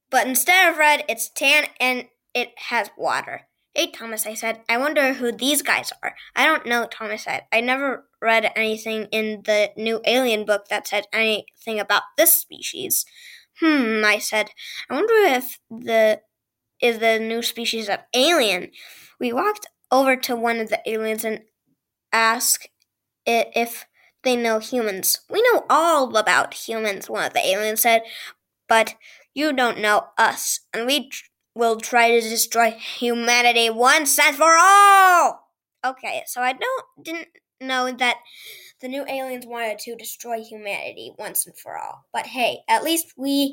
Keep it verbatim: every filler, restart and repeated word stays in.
But instead of red, it's tan and it has water. Hey, Thomas, I said, I wonder who these guys are. I don't know, Thomas said. I never read anything in the new alien book that said anything about this species. Hmm, I said, I wonder if the is the new species of alien. We walked over to one of the aliens and asked it if they know humans. We know all about humans, one of the aliens said, but you don't know us, and we tr- will try to destroy humanity once and for all. Okay, so I don't didn't know that the new aliens wanted to destroy humanity once and for all. But hey, at least we